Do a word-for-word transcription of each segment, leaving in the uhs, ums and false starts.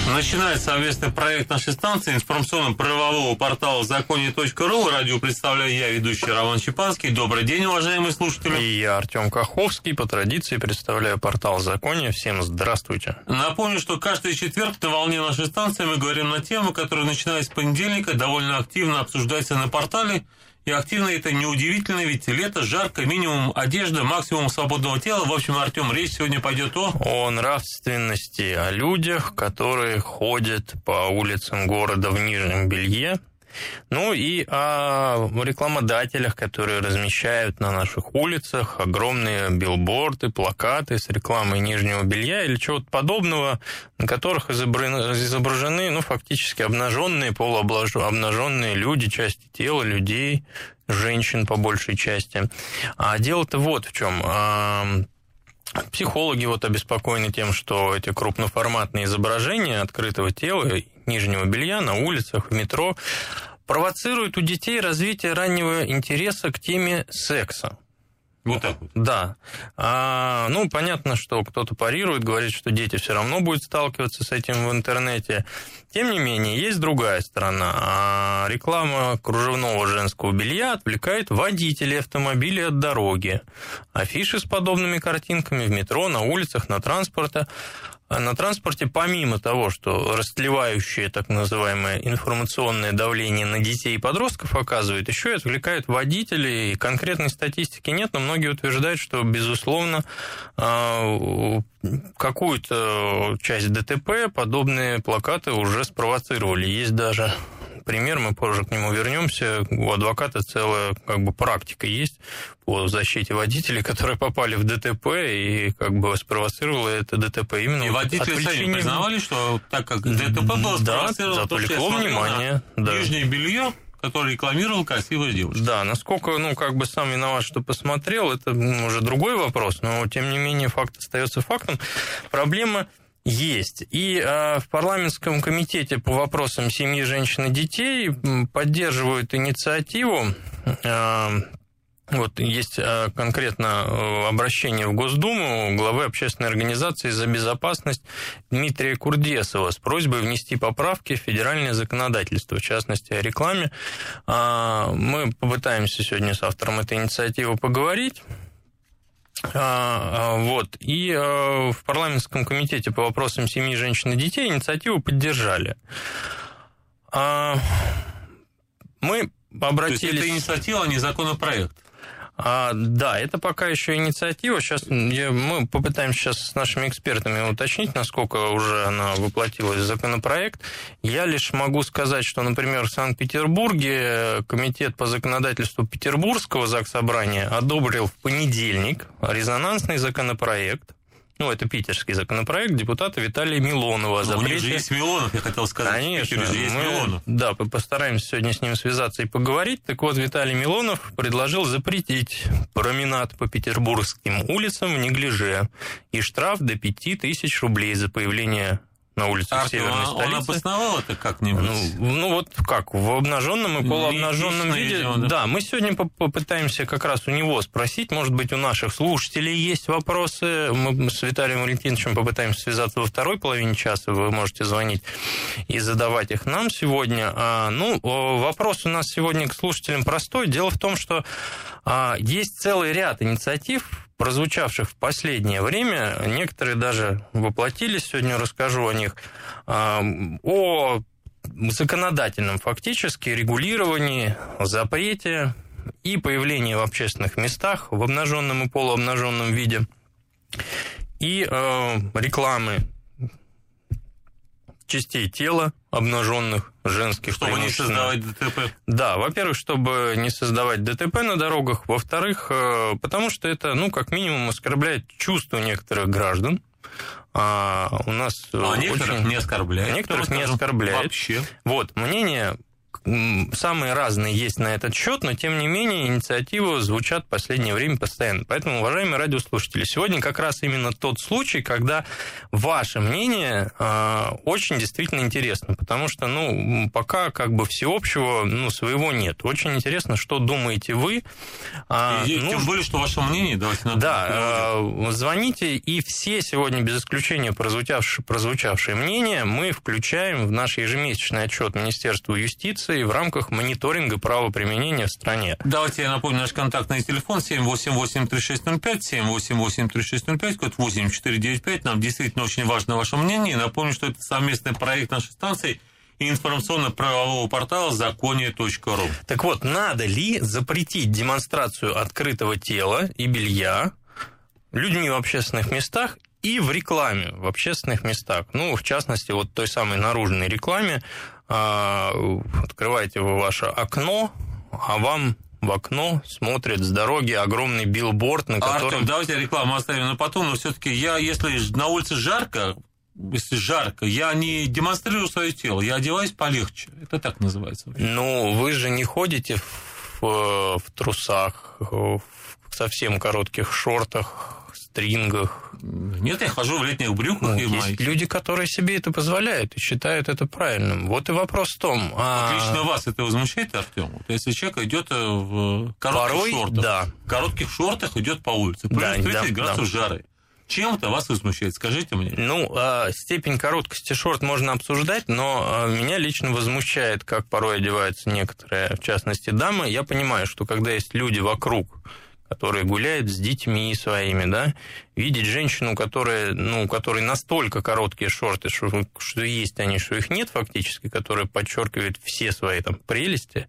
Начинается совместный проект нашей станции информационно-правового портала законе точка ру. Радио представляю я, ведущий Роман Чепанский. Добрый день, уважаемые слушатели. И я, Артем Каховский, по традиции представляю портал Законе. Всем здравствуйте. Напомню, что каждый четверг на волне нашей станции мы говорим на тему, которая, начиная с понедельника, довольно активно обсуждается на портале. И активно это неудивительно, ведь лето, жарко, минимум одежды, максимум свободного тела. В общем, Артем, речь сегодня пойдет о... О нравственности, о людях, которые ходят по улицам города в нижнем белье. Ну и о рекламодателях, которые размещают на наших улицах огромные билборды, плакаты с рекламой нижнего белья или чего-то подобного, на которых изображены, ну, фактически обнаженные, полуобнаженные люди, части тела людей, женщин по большей части. А дело-то вот в чем. Психологи вот обеспокоены тем, что эти крупноформатные изображения открытого тела, нижнего белья на улицах, в метро провоцируют у детей развитие раннего интереса к теме секса. Вот так вот. Да. А, ну, понятно, что кто-то парирует, говорит, что дети все равно будут сталкиваться с этим в интернете. Тем не менее, есть другая сторона. А реклама кружевного женского белья отвлекает водителей автомобилей от дороги. Афиши с подобными картинками в метро, на улицах, на транспорте. На транспорте, помимо того, что растлевающее так называемое информационное давление на детей и подростков оказывает, еще и отвлекает водителей. Конкретной статистики нет, но многие утверждают, что, безусловно, какую-то часть ДТП подобные плакаты уже спровоцировали. Есть даже пример, мы позже к нему вернемся. У адвоката целая как бы практика есть по защите водителей, которые попали в ДТП, и как бы спровоцировало это ДТП именно. И водители сами признавали, что так как ДТП было спровоцировано, да, то, что я внимание, да. Нижнее белье, который рекламировал красивую девушку. Да, насколько, ну, как бы сам виноват, что посмотрел, это уже другой вопрос, но, тем не менее, факт остается фактом. Проблема есть. И э, в парламентском комитете по вопросам семьи, женщин и детей поддерживают инициативу. Э, вот есть э, конкретно обращение в Госдуму главы общественной организации «За безопасность» Дмитрия Курдесова с просьбой внести поправки в федеральное законодательство, в частности, о рекламе. Э, мы попытаемся сегодня с автором этой инициативы поговорить. Вот. И в парламентском комитете по вопросам семьи, женщин и детей инициативу поддержали. Мы обратились... То есть это инициатива, а не законопроект? А, да, это пока еще инициатива. Сейчас я, мы попытаемся сейчас с нашими экспертами уточнить, насколько уже она воплотилась в законопроект. Я лишь могу сказать, что, например, в Санкт-Петербурге комитет по законодательству Петербургского Заксобрания одобрил в понедельник резонансный законопроект. Ну, это питерский законопроект депутата Виталия Милонова. У них же есть Милонов, я хотел сказать. Конечно, же есть мы, Милонов. Да, постараемся сегодня с ним связаться и поговорить. Так вот, Виталий Милонов предложил запретить променад по петербургским улицам в неглиже и штраф до пяти тысяч рублей за появление на улицах Артем, северной он, столицы. Он обосновал это как-нибудь? Ну, ну, вот как, в обнаженном и полуобнаженном Лично, виде. видимо, да. Да, мы сегодня попытаемся как раз у него спросить, может быть, у наших слушателей есть вопросы. Мы с Виталием Валентиновичем попытаемся связаться во второй половине часа, вы можете звонить и задавать их нам сегодня. А, ну, вопрос у нас сегодня к слушателям простой. Дело в том, что а, есть целый ряд инициатив, прозвучавших в последнее время, некоторые даже воплотились, сегодня расскажу о них, о законодательном фактически регулировании, запрете и появлении в общественных местах в обнаженном и полуобнаженном виде и рекламы частей тела обнаженных, женских. Чтобы не создавать ДТП. Да, во-первых, чтобы не создавать ДТП на дорогах, во-вторых, потому что это, ну, как минимум, оскорбляет чувства некоторых граждан. А у нас а очень... некоторых не оскорбляет. Некоторых не оскорбляет. Вообще. Вот, мнение самые разные есть на этот счет, но, тем не менее, инициативы звучат в последнее время постоянно. Поэтому, уважаемые радиослушатели, сегодня как раз именно тот случай, когда ваше мнение э, очень действительно интересно, потому что, ну, пока как бы всеобщего, ну, своего нет. Очень интересно, что думаете вы. А, и, ну, тем более, что ваше мнение, давайте надо. Да, э, звоните, и все сегодня, без исключения прозвучавшие, прозвучавшие мнения, мы включаем в наш ежемесячный отчет Министерства юстиции в рамках мониторинга правоприменения в стране. Давайте я напомню наш контактный телефон семь восемь восемь три шесть ноль пять, семь восемь восемь три шесть ноль пять, код восемь четыре девять пять. Нам действительно очень важно ваше мнение. И напомню, что это совместный проект нашей станции и информационно-правового портала законие точка ру. Так вот, надо ли запретить демонстрацию открытого тела и белья людьми в общественных местах и в рекламе в общественных местах? Ну, в частности, вот той самой наружной рекламе. Открываете вы ваше окно, а вам в окно смотрит с дороги огромный билборд, на котором... Артем, давайте рекламу оставим на потом, но все-таки я, если на улице жарко, если жарко, я не демонстрирую свое тело, я одеваюсь полегче. Это так называется. Ну, вы же не ходите в, в трусах, в совсем коротких шортах, стрингах. Нет, я хожу в летних брюках ну, и есть майке. Люди, которые себе это позволяют и считают это правильным. Вот и вопрос в том... А... Отлично вас это возмущает, Артем? Вот если человек идет в коротких Порой, шортах, да. в коротких шортах идет по улице, плюс да, тридцать да, градусов да. жары. Чем это вас возмущает? Скажите мне. Ну, степень короткости шорт можно обсуждать, но меня лично возмущает, как порой одеваются некоторые, в частности, дамы. Я понимаю, что когда есть люди вокруг, которые гуляют с детьми своими, да, видеть женщину, которая, ну, у которой настолько короткие шорты, что, что есть они, что их нет фактически, которая подчеркивает все свои там прелести,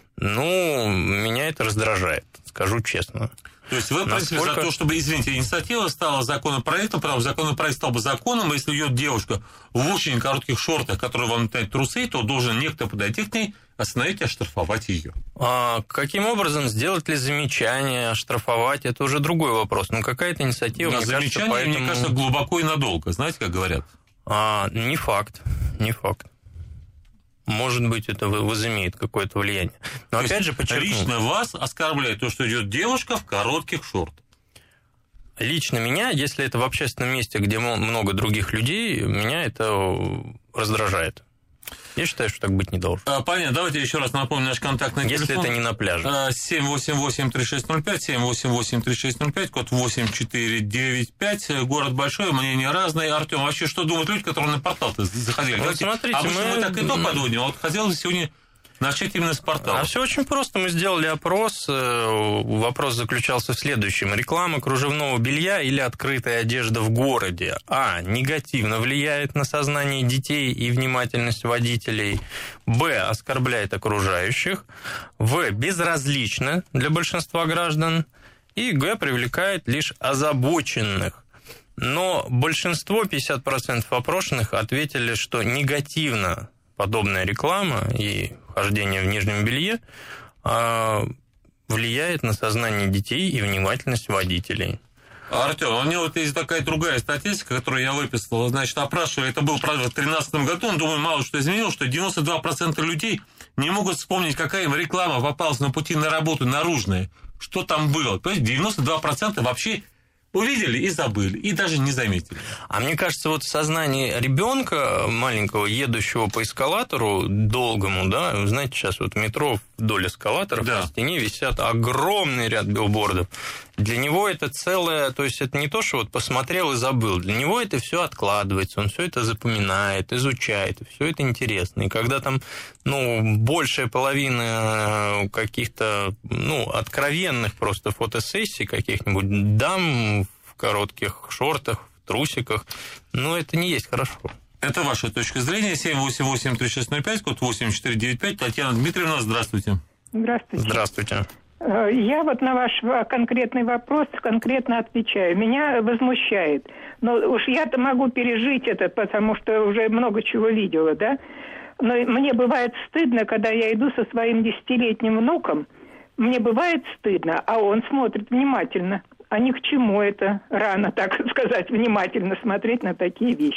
ну, меня это раздражает, скажу честно. То есть вы, в принципе, Насколько... за то, чтобы, извините, инициатива стала законопроектом, потому что законопроект стал бы законом, если идет девушка в очень коротких шортах, которые вам натянут трусы, то должен некто подойти к ней, остановить и оштрафовать ее. А каким образом, сделать ли замечание, оштрафовать, это уже другой вопрос. Ну, какая-то инициатива, да, мне замечание, кажется, поэтому... мне кажется, глубоко и надолго, знаете, как говорят? А, не факт, не факт. Может быть, это возымеет какое-то влияние. Но то опять же, подчеркну... Лично вас оскорбляет то, что идет девушка в коротких шортах. Лично меня, если это в общественном месте, где много других людей, меня это раздражает. Я считаю, что так быть не должно. А, понятно. Давайте еще раз напомню наш контактный Если телефон. Если это не на пляже. семь восемь восемь три шесть ноль пять, семь восемь восемь три шесть ноль пять, код восемь четыре девять пять. Город большой, мнения разные. Артем, вообще, что думают люди, которые на портал-то заходили? Вот смотрите, а мы... мы так и то подводим. А вот хотелось сегодня начать именно с портала. А все очень просто. Мы сделали опрос. Вопрос заключался в следующем. Реклама кружевного белья или открытая одежда в городе. А. Негативно влияет на сознание детей и внимательность водителей. Б. Оскорбляет окружающих. В. Безразлично для большинства граждан. И Г. Привлекает лишь озабоченных. Но большинство, пятьдесят процентов опрошенных, ответили, что негативно подобная реклама и хождение в нижнем белье влияет на сознание детей и внимательность водителей. Артем, у меня вот есть такая другая статистика, которую я выписал. Значит, опрашивали, это было, правда, в две тысячи тринадцатом году, но, думаю, мало что изменилось, что девяносто два процента людей не могут вспомнить, какая им реклама попалась на пути на работу наружная, что там было. То есть девяносто два процента вообще увидели и забыли, и даже не заметили. А мне кажется, вот в сознании ребенка маленького, едущего по эскалатору долгому, да, вы знаете, сейчас вот метро вдоль эскалаторов, да, на стене висят огромный ряд билбордов. Для него это целое, то есть это не то, что вот посмотрел и забыл. Для него это все откладывается, он все это запоминает, изучает, и все это интересно. И когда там, ну, большая половина каких-то, ну, откровенных просто фотосессий каких-нибудь дам в коротких шортах, в трусиках, ну, это не есть хорошо. Это ваша точка зрения. семь восемь восемь три шесть ноль пять, код восемь четыре девять пять. Татьяна Дмитриевна, здравствуйте. Здравствуйте. Здравствуйте. Я вот на ваш конкретный вопрос конкретно отвечаю. Меня возмущает. Но уж я-то могу пережить это, потому что уже много чего видела, да? Но мне бывает стыдно, когда я иду со своим десятилетним внуком. Мне бывает стыдно, а он смотрит внимательно. А ни к чему это рано, так сказать, внимательно смотреть на такие вещи.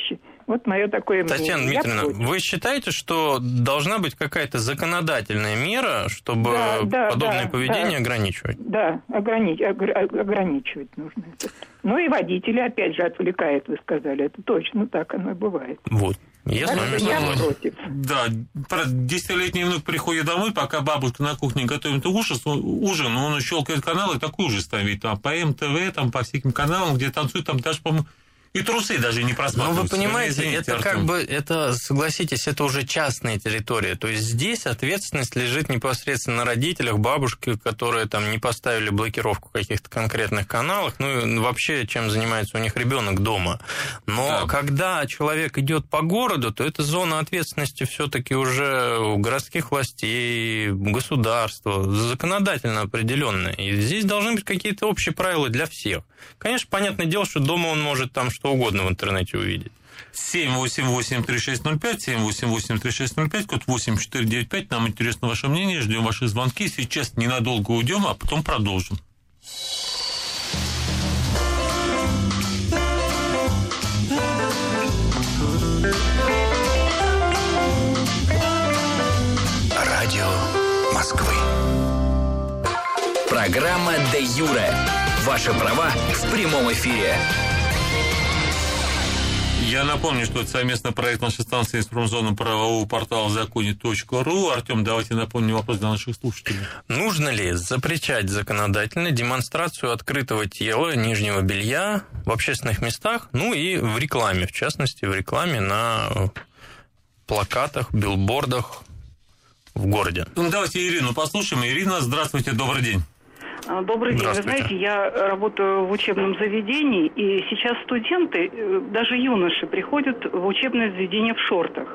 Вот мое такое мнение. Татьяна Дмитриевна, вы считаете, что должна быть какая-то законодательная мера, чтобы да, да, подобное да, поведение да. ограничивать? Да, ограни... ограничивать нужно это. Ну и водители, опять же, отвлекают, вы сказали. Это точно так оно и бывает. Вот. Я с вами согласен. Да, десятилетний внук приходит домой, пока бабушка на кухне готовит ужин, ужин, он щелкает каналы, такой ужас ставит. Там по эм тэ вэ, там по всяким каналам, где танцуют, там даже, по-моему, и трусы даже не просматриваются. Ну, вы понимаете, извините, это Артем. как бы, это, согласитесь, это уже частная территория. То есть здесь ответственность лежит непосредственно на родителях, бабушке, которые там не поставили блокировку каких-то конкретных каналах, ну и вообще, чем занимается у них ребенок дома. Но да. когда человек идет по городу, то это зона ответственности все-таки уже у городских властей, государства, законодательно определенная. И здесь должны быть какие-то общие правила для всех. Конечно, понятное дело, что дома он может там что угодно в интернете увидеть. семь восемь восемь три шесть ноль пять, семь восемь восемь три шесть ноль пять, код восемь четыре девять пять. Нам интересно ваше мнение, ждем ваши звонки. Сейчас ненадолго уйдем, а потом продолжим. Радио Москвы. Программа «Де юре». Ваши права в прямом эфире. Я напомню, что это совместный проект нашей станции «Информационного правового портала законе точка ру». Артем, давайте напомню вопрос для наших слушателей. Нужно ли запрещать законодательно демонстрацию открытого тела, нижнего белья в общественных местах, ну и в рекламе, в частности, в рекламе на плакатах, билбордах в городе? Ну, давайте Ирину послушаем. Ирина, здравствуйте, добрый день. Добрый день. Вы знаете, я работаю в учебном заведении, и сейчас студенты, даже юноши, приходят в учебное заведение в шортах.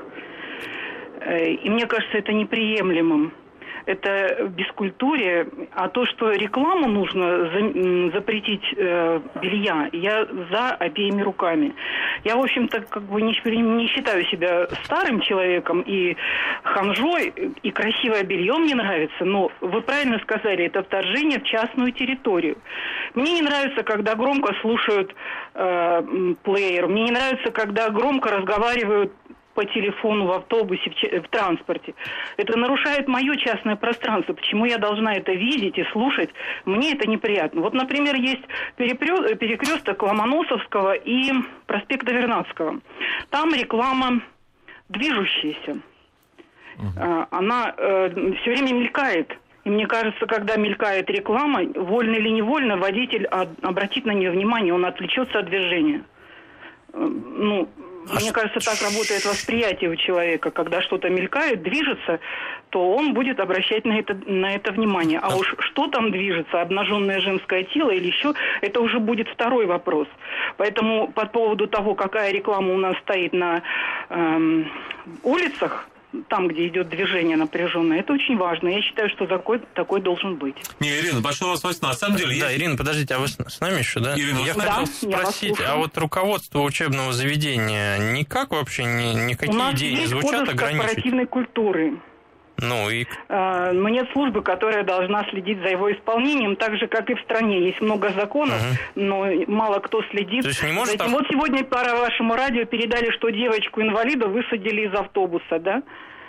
И мне кажется, это неприемлемым. Это бескультурие. А то, что рекламу нужно запретить э, белья, я за обеими руками. Я, в общем-то, как бы не, не считаю себя старым человеком и ханжой, и красивое белье мне нравится, но вы правильно сказали, это вторжение в частную территорию. Мне не нравится, когда громко слушают э, плеер, мне не нравится, когда громко разговаривают по телефону в автобусе, в, в транспорте. Это нарушает мое частное пространство. Почему я должна это видеть и слушать? Мне это неприятно. Вот, например, есть перекресток Ломоносовского и проспекта Вернадского. Там реклама движущаяся. Uh-huh. Она э, все время мелькает. И мне кажется, когда мелькает реклама, вольно или невольно, водитель обратит на нее внимание, он отвлечется от движения. Э, ну... Мне кажется, так работает восприятие у человека. Когда что-то мелькает, движется, то он будет обращать на это, на это внимание. А уж что там движется, обнаженное женское тело или еще, это уже будет второй вопрос. Поэтому по поводу того, какая реклама у нас стоит на эм, улицах, там, где идет движение напряженное, это очень важно. Я считаю, что такой, такой должен быть. Не, Ирина, большое вас спасибо. На самом деле... Да, есть... Ирина, подождите, а вы с нами еще, да? Ирина, я да, хотел спросить, а вот руководство учебного заведения никак вообще, ни, никакие идеи не звучат ограничивать? У нас есть кодекс корпоративной культуры. Ну и... Но нет службы, которая должна следить за его исполнением, так же, как и в стране. Есть много законов, угу. но мало кто следит. То есть не может... Вот сегодня по вашему радио передали, что девочку-инвалида высадили из автобуса, да?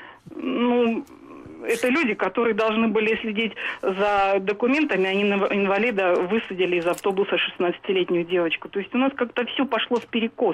Ну, это люди, которые должны были следить за документами, они инвалида высадили из автобуса шестнадцатилетнюю девочку. То есть у нас как-то все пошло вперекос.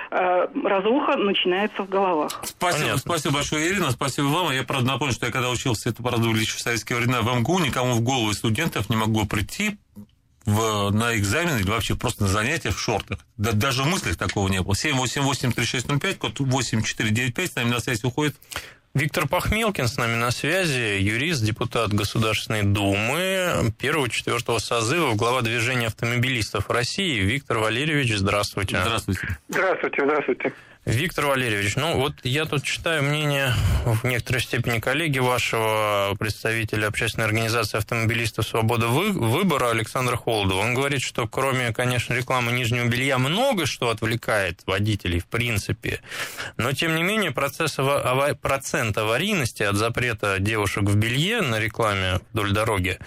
Разруха начинается в головах. Спасибо, спасибо большое, Ирина, спасибо вам. Я, правда, напомню, что я когда учился, это, правда, в советские времена в эм гэ у, никому в голову из студентов не могло прийти в, на экзамен или вообще просто на занятия в шортах. Да, даже в мыслях такого не было. семь восемь восемь три шесть ноль пять, код восемь четыре девять пять, с нами на связь уходит... Виктор Пахмелкин с нами на связи, юрист, депутат Государственной Думы первого-четвертого созыва, глава движения автомобилистов России. Виктор Валерьевич, здравствуйте. Здравствуйте. Здравствуйте, здравствуйте. Виктор Валерьевич, ну вот я тут читаю мнение в некоторой степени коллеги вашего, представителя общественной организации автомобилистов «Свобода выбора» Александра Холодова. Он говорит, что кроме, конечно, рекламы нижнего белья много что отвлекает водителей в принципе, но тем не менее процесс ава... процент аварийности от запрета девушек в белье на рекламе вдоль дороги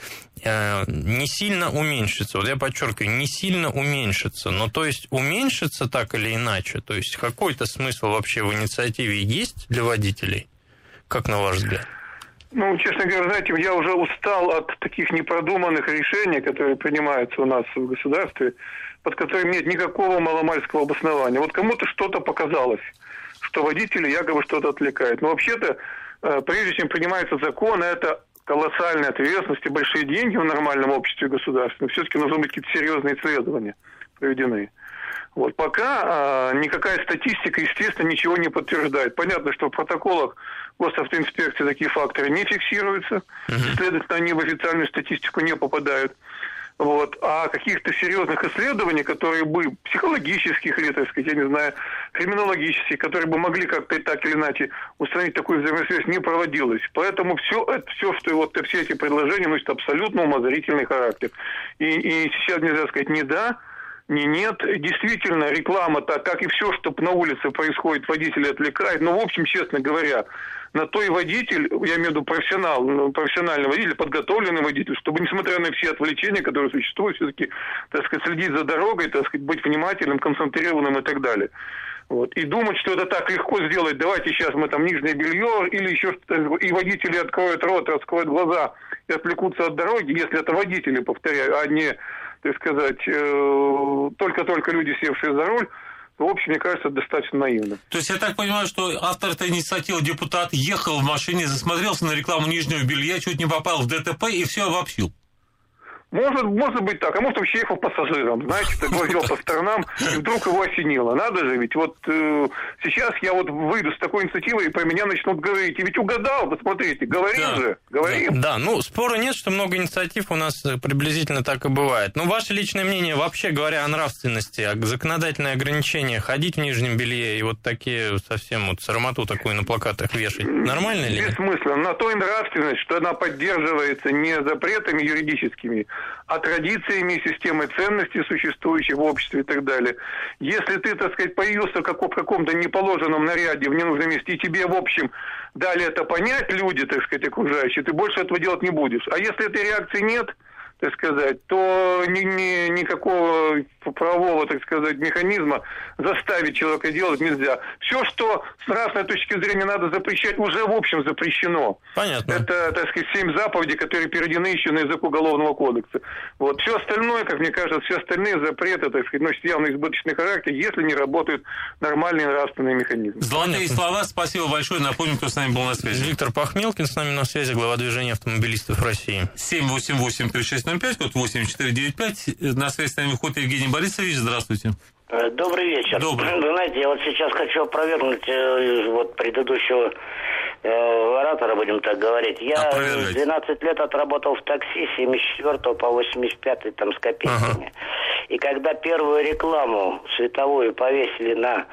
не сильно уменьшится. Вот я подчеркиваю, не сильно уменьшится. Но то есть уменьшится так или иначе? То есть какой-то смысл вообще в инициативе есть для водителей? Как на ваш взгляд? Ну, честно говоря, знаете, я уже устал от таких непродуманных решений, которые принимаются у нас в государстве, под которыми нет никакого маломальского обоснования. Вот кому-то что-то показалось, что водители якобы что-то отвлекают. Но вообще-то, прежде чем принимается закон, это колоссальная ответственность и большие деньги в нормальном обществе государственном. Все-таки нужны быть какие-то серьезные исследования проведены. Вот. Пока э, никакая статистика, естественно, ничего не подтверждает. Понятно, что в протоколах госавтоинспекции такие факторы не фиксируются, uh-huh. следовательно, они в официальную статистику не попадают. Вот. А каких-то серьезных исследований, которые бы психологических или, так сказать, я не знаю, криминологических, которые бы могли как-то так или иначе установить такую взаимосвязь, не проводилось. Поэтому все, это, все, что вот, все эти предложения носят абсолютно умозрительный характер. И, и сейчас нельзя сказать «не да», не нет. Действительно, реклама, так как и все, что на улице происходит, водители отвлекает. Но, в общем, честно говоря, на то и водитель, я имею в виду профессионал, профессиональный водитель, подготовленный водитель, чтобы, несмотря на все отвлечения, которые существуют, все-таки, так сказать, следить за дорогой, так сказать, быть внимательным, концентрированным и так далее. Вот. И думать, что это так легко сделать, давайте сейчас мы там нижнее белье или еще что-то, и водители откроют рот, раскроют глаза и отвлекутся от дороги, если это водители, повторяю, а не, так сказать, э, только-только люди, севшие за руль, в общем, мне кажется, это достаточно наивно. То есть я так понимаю, что автор этой инициативы, депутат, ехал в машине, засмотрелся на рекламу нижнего белья, чуть не попал в ДТП и все обобщил. Может, может быть так, а может вообще ехал пассажиром, знаете, так глазел по сторонам, и вдруг его осенило. Надо же, ведь вот э, сейчас я вот выйду с такой инициативой, и про меня начнут говорить. И ведь угадал, посмотрите, говорим да. же, говорим. Да, ну, спора нет, что много инициатив у нас приблизительно так и бывает. Но ваше личное мнение, вообще говоря о нравственности, о законодательное ограничение, ходить в нижнем белье и вот такие совсем вот сарамату такую на плакатах вешать, нормально ли? Бессмысленно. На то и нравственность, что она поддерживается не запретами юридическими, а традициями и системой ценностей, существующих в обществе и так далее. Если ты, так сказать, появился в каком-то неположенном наряде в ненужном месте, и тебе, в общем, дали это понять люди, так сказать, окружающие, ты больше этого делать не будешь. А если этой реакции нет, так сказать, то ни, ни, никакого правового, так сказать, механизма заставить человека делать нельзя. Все, что с нравственной точки зрения надо запрещать, уже в общем запрещено. Понятно. Это, так сказать, семь заповедей, которые переведены еще на язык Уголовного кодекса. Вот. Все остальное, как мне кажется, все остальные запреты, так сказать, носят явно избыточный характер, если не работают нормальные нравственные механизмы. Золотые слова. Спасибо большое. Напомню, кто с нами был на связи. Виктор Пахмелкин с нами на связи, глава движения автомобилистов России. семь восемь восемь три шесть ноль пять, код восемь четыре девять пять. На связи с нами выходит Евгений Борисович. Здравствуйте. Добрый вечер. Добрый. Вы знаете, я вот сейчас хочу опровергнуть э, вот предыдущего э, оратора, будем так говорить. Я двенадцать лет отработал в такси с семьдесят четвёртого по восемьдесят пятый там с копейками. Ага. И когда первую рекламу световую повесили на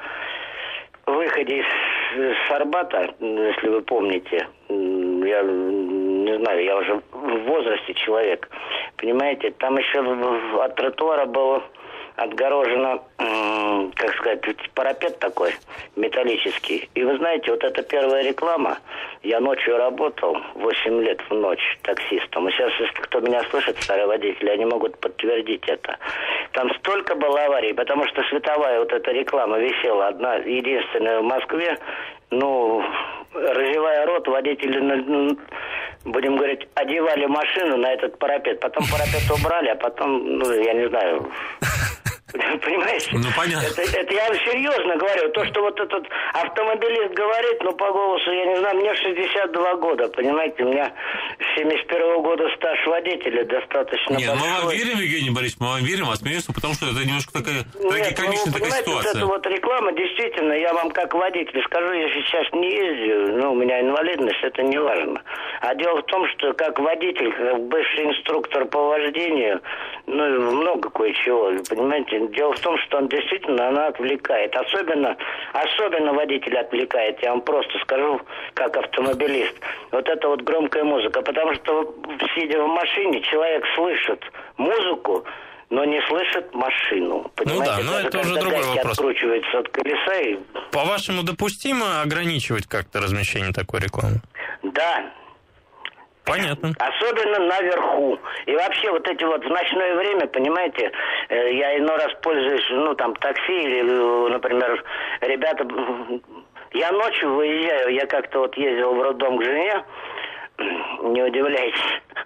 выходе из, из Арбата, если вы помните, я не знаю, я уже в возрасте человек, понимаете, там еще от тротуара было отгорожено, как сказать, парапет такой металлический. И вы знаете, вот эта первая реклама, я ночью работал, восемь лет в ночь таксистом. И сейчас, если кто меня слышит, старые водители, они могут подтвердить это. Там столько было аварий, потому что световая вот эта реклама висела одна, единственная в Москве. Ну, разевая рот, водители, будем говорить, одевали машину на этот парапет. Потом парапет убрали, а потом, ну, я не знаю... Понимаете? Ну, понятно. Это, это я серьезно говорю. То, что вот этот автомобилист говорит, ну, по голосу, я не знаю, мне шестьдесат два года, понимаете, у меня с семьдесят первого года стаж водителя достаточно Нет, большой. мы вам верим, Евгений Борисович, мы вам верим, а смеемся, потому что это немножко такая трагикомичная ну, такая ситуация. Вот эта вот реклама, действительно, я вам как водитель скажу, я сейчас не езжу, ну, у меня инвалидность, это не важно. А дело в том, что как водитель, как бывший инструктор по вождению, ну, много кое-чего, понимаете, дело в том, что он действительно, она отвлекает. Особенно, особенно водитель отвлекает, я вам просто скажу, как автомобилист. Вот это вот громкая музыка. Потому что, сидя в машине, человек слышит музыку, но не слышит машину. Понимаете? Ну да, но даже это уже другой вопрос. Откручивается от колеса и... По-вашему, допустимо ограничивать как-то размещение такой рекламы? Да. Понятно. Особенно наверху. И вообще вот эти вот в ночное время, понимаете, я иной раз пользуюсь, ну, там, такси или, например, ребята... Я ночью выезжаю, я как-то вот ездил в роддом к жене, не удивляйтесь,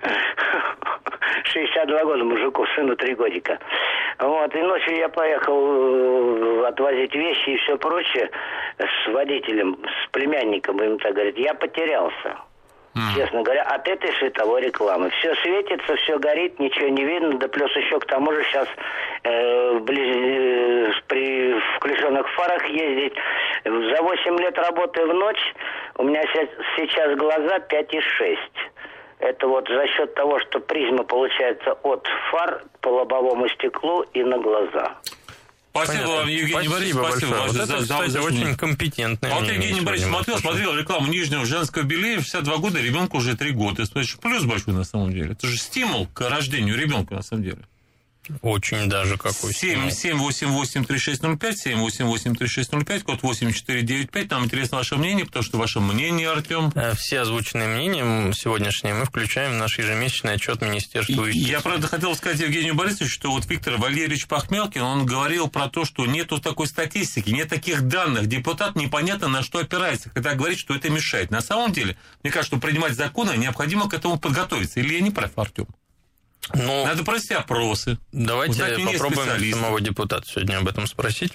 шестьдесят два года мужику, сыну три годика. Вот, и ночью я поехал отвозить вещи и все прочее с водителем, с племянником, им так говорит, я потерялся. Честно говоря, от этой световой рекламы. Все светится, все горит, ничего не видно, да плюс еще к тому же сейчас э, близ, э, при включенных фарах ездить. За восемь лет работы в ночь у меня сейчас глаза пять и шесть. Это вот за счет того, что призма получается от фар по лобовому стеклу и на глаза. Спасибо Понятно. вам, Евгений Борисович, спасибо. Вот за, это, за, кстати, за очень компетентное. А вот Евгений Борисович смотрел, смотрел рекламу нижнего женского белья, шестьдесят два года, ребенку уже три года. Это плюс большой на самом деле. Это же стимул к рождению ребенка на самом деле. Очень даже какой. семь семь восемь восемь три шесть ноль пять, семь восемь восемь три шесть ноль пять, код восемь четыре девять пять. Нам интересно ваше мнение, потому что ваше мнение, Артем. Все озвученные мнения сегодняшние мы включаем в наш ежемесячный отчет Министерства юстиции. Я, правда, хотел сказать Евгению Борисовичу, что вот Виктор Валерьевич Пахмелкин, он говорил про то, что нету такой статистики, нет таких данных. Депутат непонятно на что опирается, когда говорит, что это мешает. На самом деле, мне кажется, что принимать законы необходимо к этому подготовиться. Или я не прав, Артем? Ну, надо провести опросы. Давайте попробуем самого депутата сегодня об этом спросить.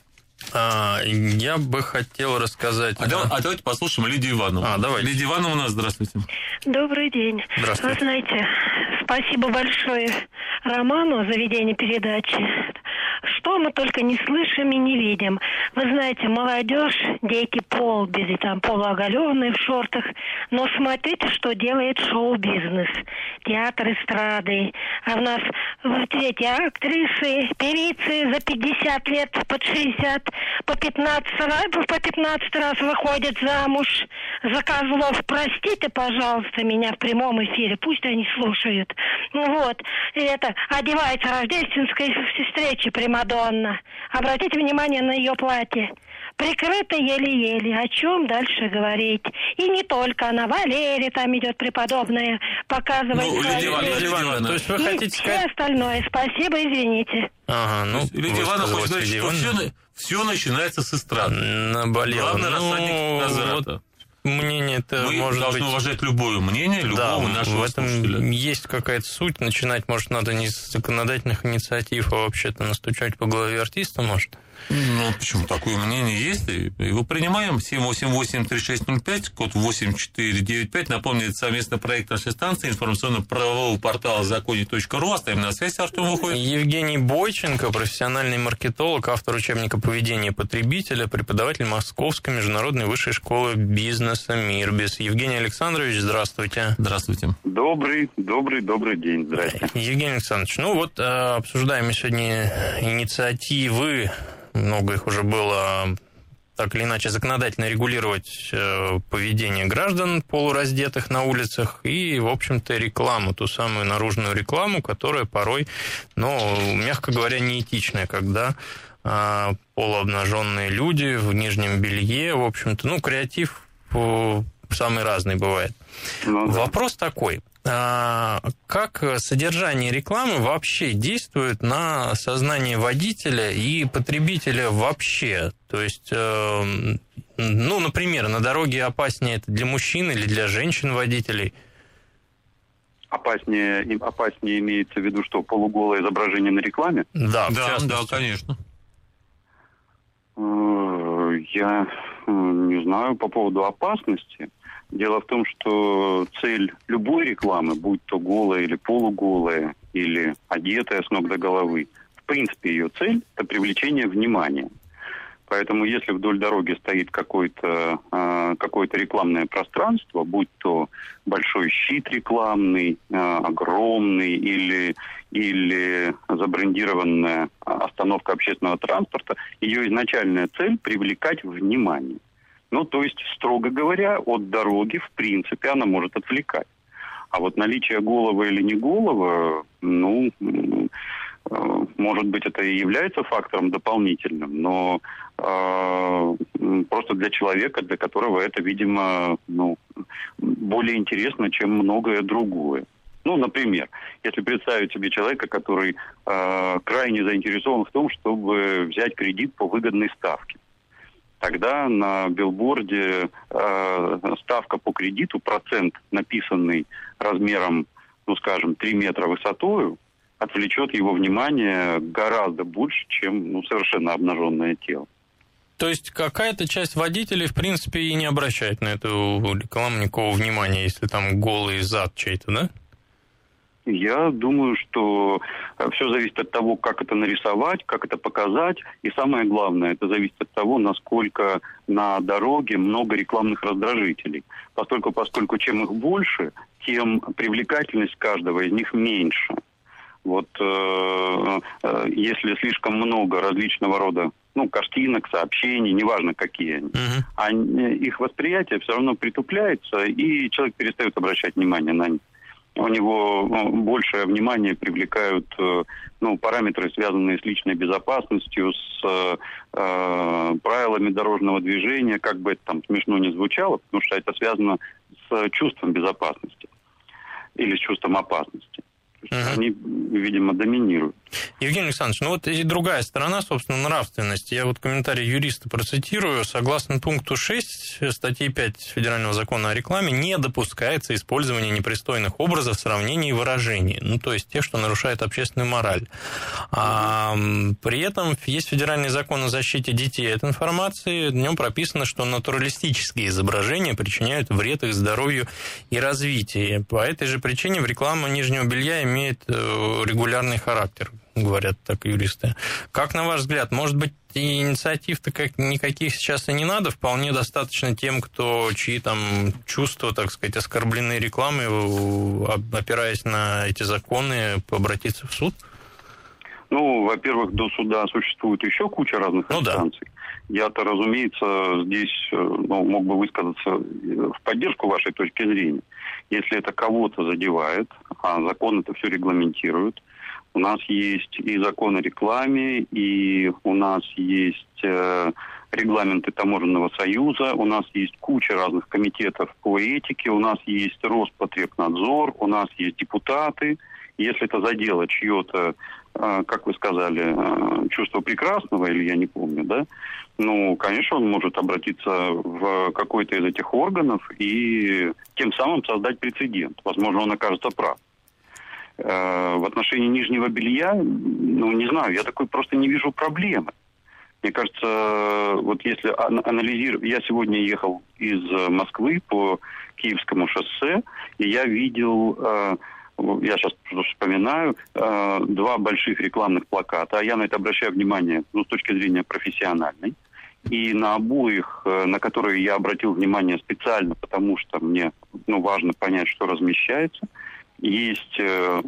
А, я бы хотел рассказать... А, а... Давай, а давайте послушаем Лидию Ивановну. А, давайте. Лидия Ивановна, здравствуйте. Добрый день. Здравствуйте. Вы знаете, спасибо большое Роману за ведение передачи. Что мы только не слышим и не видим. Вы знаете, молодежь, дети полбези, там полуоголенные в шортах. Но смотрите, что делает шоу-бизнес. Театр эстрады. А у нас вот эти актрисы, певицы за пятьдесят лет, под шестьдесят, по пятнадцать раз, по пятнадцать раз выходят замуж за козлов. Простите, пожалуйста, меня в прямом эфире. Пусть они слушают. Вот. И это одевается рождественской встречи Примадонна. Обратите внимание на ее платье. Прикрыто еле-еле. О чем дальше говорить? И не только она. Валерия там идет преподобная, показывает... Ну, Лидия Ивановна, то есть вы и хотите все сказать... остальное. Спасибо, извините. Ага, ну... Лидия Ивановна хочет сказать, что все, все начинается с эстрады. Наболело. Главный рассадник ну, Назарата. Вот мнение-то Мы может должны быть... уважать любое мнение, любого да, нашего в этом слушателя. Есть какая-то суть. Начинать, может, надо не с законодательных инициатив, а вообще-то настучать по голове артиста, может. Ну, почему? Такое мнение есть. И его принимаем. семь восемь восемь три шесть ноль пять, код восемь четыре девять пять. Напомню, это совместный проект нашей станции, информационно-правового портала законе точка ру. Оставим на связь, Артем выходит. Евгений Бойченко, профессиональный маркетолог, автор учебника поведения потребителя, преподаватель Московской международной высшей школы бизнеса «Мирбис». Евгений Александрович, здравствуйте. Здравствуйте. Добрый, добрый, добрый день. Здравствуйте. Евгений Александрович, ну вот обсуждаем мы сегодня инициативы. Много их уже было, так или иначе, законодательно регулировать э, поведение граждан полураздетых на улицах и, в общем-то, рекламу, ту самую наружную рекламу, которая порой, ну, мягко говоря, неэтичная, когда э, полуобнаженные люди в нижнем белье, в общем-то, ну, креатив э, самый разный бывает. Ну, да. Вопрос такой. Как содержание рекламы вообще действует на сознание водителя и потребителя вообще? То есть, ну, например, на дороге опаснее это для мужчин или для женщин-водителей? Опаснее, опаснее имеется в виду, что полуголое изображение на рекламе? Да, да, да, конечно. Я не знаю по поводу опасности. Дело в том, что цель любой рекламы, будь то голая или полуголая, или одетая с ног до головы, в принципе, ее цель – это привлечение внимания. Поэтому если вдоль дороги стоит какое-то, э, какое-то рекламное пространство, будь то большой щит рекламный, э, огромный, или, или забрендированная остановка общественного транспорта, ее изначальная цель – привлекать внимание. Ну, то есть, строго говоря, от дороги, в принципе, она может отвлекать. А вот наличие голого или не голого, ну, может быть, это и является фактором дополнительным, но э, просто для человека, для которого это, видимо, ну, более интересно, чем многое другое. Ну, например, если представить себе человека, который э, крайне заинтересован в том, чтобы взять кредит по выгодной ставке, тогда на билборде э, ставка по кредиту, процент, написанный размером, ну, скажем, три метра высотою, отвлечет его внимание гораздо больше, чем ну, совершенно обнаженное тело. То есть какая-то часть водителей, в принципе, и не обращает на эту рекламу никакого внимания, если там голый зад чей-то, да? Я думаю, что все зависит от того, как это нарисовать, как это показать. И самое главное, это зависит от того, насколько на дороге много рекламных раздражителей. Поскольку, поскольку чем их больше, тем привлекательность каждого из них меньше. Вот э, э, если слишком много различного рода, ну, картинок, сообщений, неважно какие они, uh-huh. они, их восприятие все равно притупляется, и человек перестает обращать внимание на них. У него большее внимание привлекают ну, параметры, связанные с личной безопасностью, с э, правилами дорожного движения, как бы это там смешно не звучало, потому что это связано с чувством безопасности или с чувством опасности. Uh-huh. Они, видимо, доминируют. Евгений Александрович, ну вот и другая сторона, собственно, нравственности. Я вот комментарий юриста процитирую. Согласно пункту шесть статьи пять Федерального закона о рекламе, не допускается использование непристойных образов, сравнений и выражений. Ну, то есть тех, что нарушают общественную мораль. А, при этом есть Федеральный закон о защите детей от информации. В нем прописано, что натуралистические изображения причиняют вред их здоровью и развитию. По этой же причине реклама нижнего белья имеет регулярный характер, говорят так юристы. Как, на ваш взгляд, может быть, и инициатив-то как, никаких сейчас и не надо? Вполне достаточно тем, кто, чьи там чувства, так сказать, оскорблены рекламой, опираясь на эти законы, обратиться в суд? Ну, во-первых, до суда существует еще куча разных ну, инстанций. Да. Я-то, разумеется, здесь ну, мог бы высказаться в поддержку вашей точки зрения. Если это кого-то задевает, а закон это все регламентирует, у нас есть и закон о рекламе, и у нас есть э, регламенты Таможенного союза, у нас есть куча разных комитетов по этике, у нас есть Роспотребнадзор, у нас есть депутаты. Если это задело чье-то, э, как вы сказали, э, чувство прекрасного, или я не помню, да, ну, конечно, он может обратиться в какой-то из этих органов и тем самым создать прецедент. Возможно, он окажется прав. В отношении нижнего белья, ну, не знаю, я такой просто не вижу проблемы. Мне кажется, вот если анализировать... Я сегодня ехал из Москвы по Киевскому шоссе, и я видел, я сейчас вспоминаю, два больших рекламных плаката, а я на это обращаю внимание, ну, с точки зрения профессиональной. И на обоих, на которые я обратил внимание специально, потому что мне ну, важно понять, что размещается, есть э,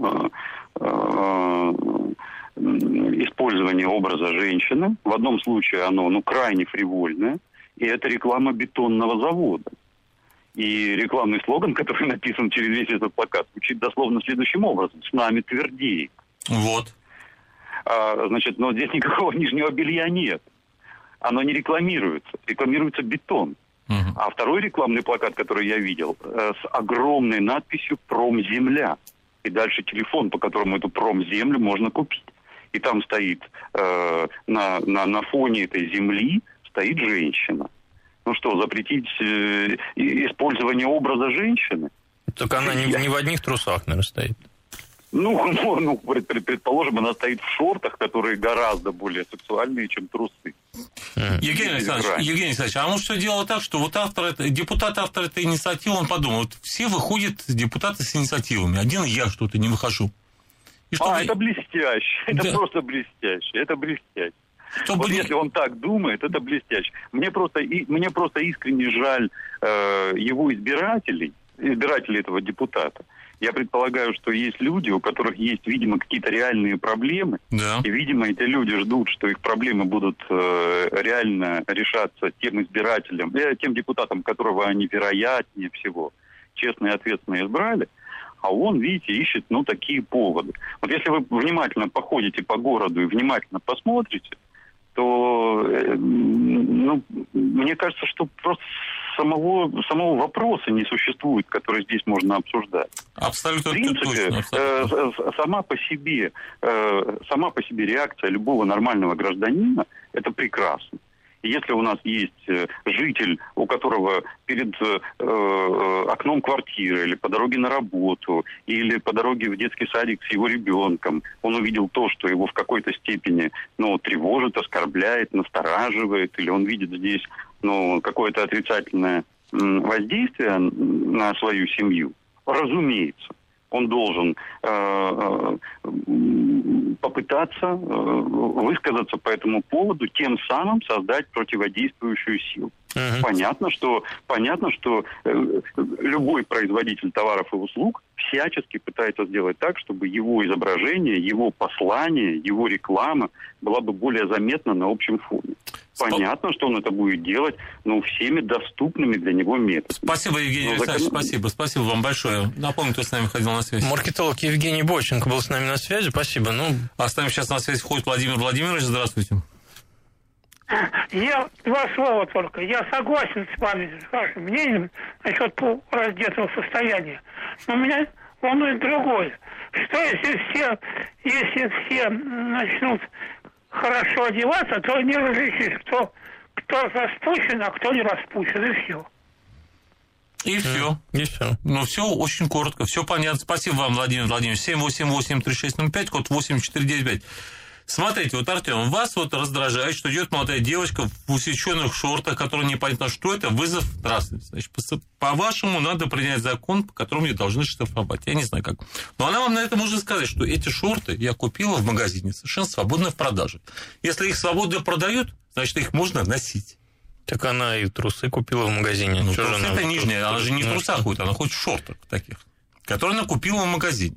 э, использование образа женщины. В одном случае оно ну, крайне фривольное, и это реклама бетонного завода. И рекламный слоган, который написан через весь этот плакат, звучит дословно следующим образом: «С нами твердеет». Вот. А, значит, но здесь никакого нижнего белья нет. Оно не рекламируется. Рекламируется бетон. Uh-huh. А второй рекламный плакат, который я видел, э, с огромной надписью «Промземля». И дальше телефон, по которому эту промземлю можно купить. И там стоит, э, на, на, на фоне этой земли стоит женщина. Ну что, запретить э, использование образа женщины? Только она не, не в одних трусах, наверное, стоит. Ну, ну, ну, предположим, она стоит в шортах, которые гораздо более сексуальные, чем трусы. Евгений Александрович, Евгений Александрович, а может, все дело так, что вот автор, депутат, автор этой инициативы, он подумал, вот все выходят депутаты с инициативами, один я что-то не выхожу. И чтобы... А, это блестяще, это да. просто блестяще, это блестяще. Чтобы... Вот если он так думает, это блестяще. Мне просто, и, мне просто искренне жаль э, его избирателей, избирателей этого депутата. Я предполагаю, что есть люди, у которых есть, видимо, какие-то реальные проблемы. Да. И, видимо, эти люди ждут, что их проблемы будут э, реально решаться тем избирателем, э, тем депутатом, которого они, вероятнее всего, честно и ответственно избрали. А он, видите, ищет, ну, такие поводы. Вот если вы внимательно походите по городу и внимательно посмотрите, то, э, ну, мне кажется, что просто самого, самого вопроса не существует, который здесь можно обсуждать. Абсолютно В принципе, точно. Абсолютно. Э, сама по себе, э, сама по себе реакция любого нормального гражданина – это прекрасно. Если у нас есть житель, у которого перед э, окном квартиры или по дороге на работу, или по дороге в детский садик с его ребенком, он увидел то, что его в какой-то степени ну, тревожит, оскорбляет, настораживает, или он видит здесь ну, какое-то отрицательное воздействие на свою семью, разумеется, он должен э, попытаться э, высказаться по этому поводу, тем самым создать противодействующую силу. Uh-huh. Понятно, что, понятно, что э, любой производитель товаров и услуг всячески пытается сделать так, чтобы его изображение, его послание, его реклама была бы более заметна на общем фоне. Понятно, что он это будет делать, но всеми доступными для него методами. Спасибо, Евгений Александрович, закон... спасибо. Спасибо вам большое. Напомню, кто с нами ходил на связь. Маркетолог Евгений Бойченко был с нами на связи. Спасибо. Ну... А с нами сейчас на связь входит Владимир Владимирович. Здравствуйте. Я два слова только. Я согласен с вами, с вашим мнением насчет раздетого состояния. Но меня волнует другое. Что если все, если все начнут хорошо одеваться, то не различишь, кто, кто распущен, а кто не распущен, и все. И все. И все. Ну, все очень коротко, все понятно. Спасибо вам, Владимир Владимирович. семь восемь восемь три шесть ноль пять, код восемь четыре девять пять. Смотрите, вот, Артем, вас вот раздражает, что идет молодая девочка в усеченных шортах, которая непонятно что это, вызов нравственности. Значит, по-вашему, надо принять закон, по которому ее должны штрафовать. Я не знаю как. Но она вам на это может сказать, что эти шорты я купила в магазине, совершенно свободно в продаже. Если их свободно продают, значит, их можно носить. Так она и трусы купила в магазине. Ну, трусы это нижняя, она же не в трусах ходит, она ходит в шортах таких, которые она купила в магазине.